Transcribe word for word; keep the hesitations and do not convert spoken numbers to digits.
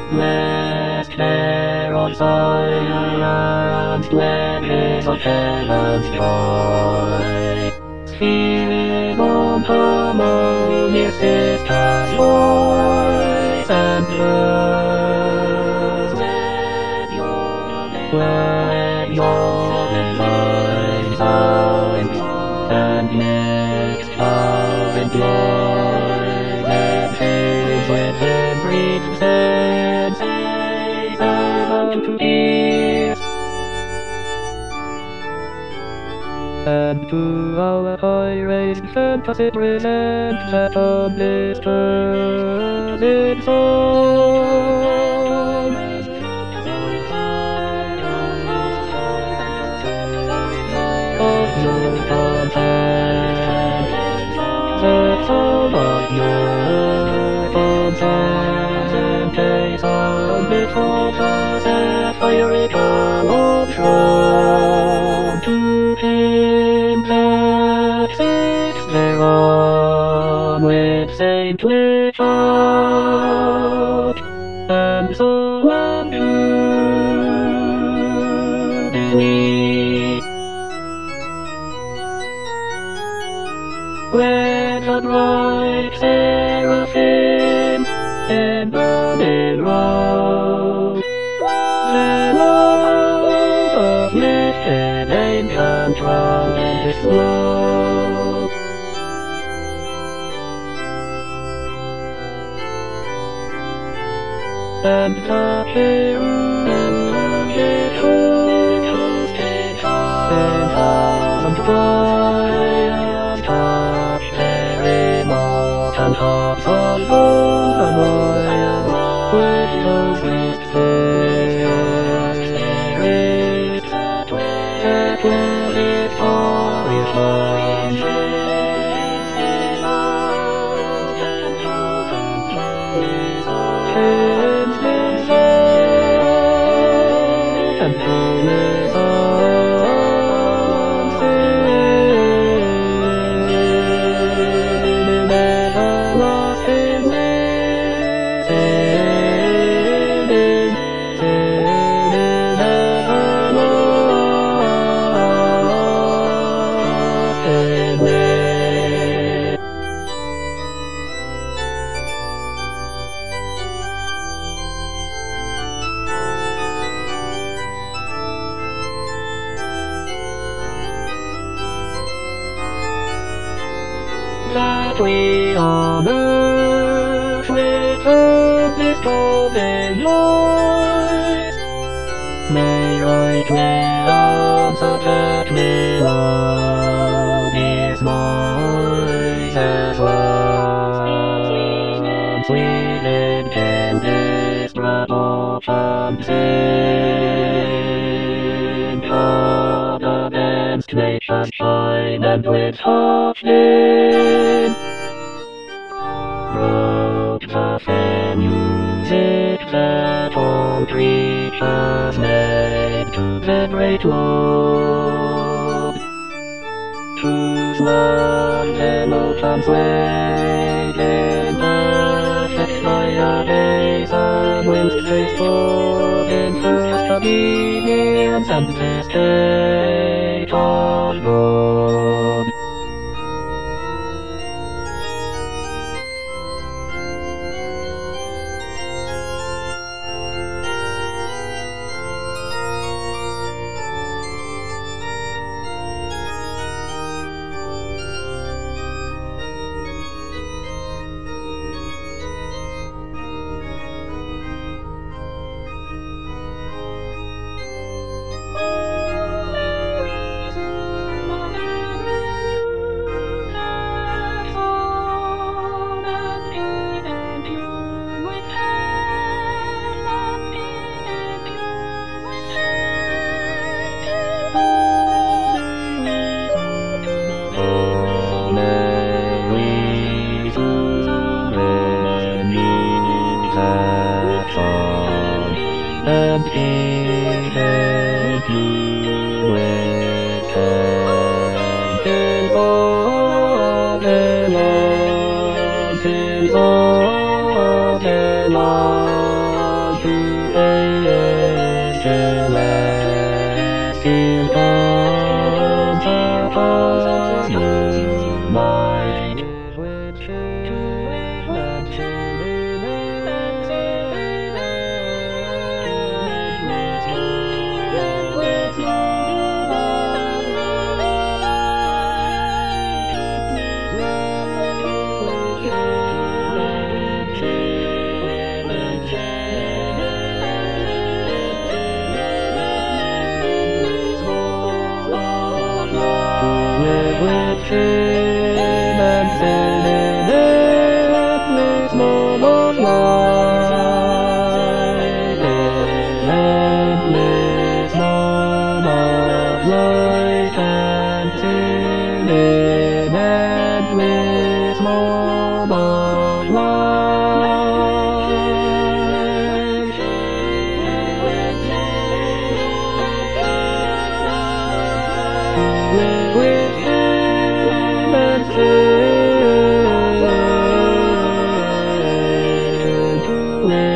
Blessed herald silence, glimpses of heaven's joy. Spirit on harmonious sisters' voice and verse. Let your let your divine sound and mixed love and joy that fills with every sense unto peace. And to our high-raised fantasy present that undisturbed in song. Of your content, the soul of your content takes on before the sapphire eternal throne. To him that sits thereon with saintly shout, and so unto beneath. With a bright seraphim in burning robe, then all uplifted ancient trumpets blow. And the cherubim host in thousand choirs touch their immortal harps on golden wires, with those sweet spirits that will victorious lines. And fullness of sin, everlasting bliss, sin is, sin is everlasting bliss. That we on earth with hope this golden joys may rightly answer that melodious voice as one sweet incandescent ocean's in God against nature's shine and with touching broke the fair music that all creatures made to the great Lord, whose love and oceans wait in perfect fire days and winds they stored in first obedience and this state of God. And he gave you with his all the Lord, his all the Lord, it.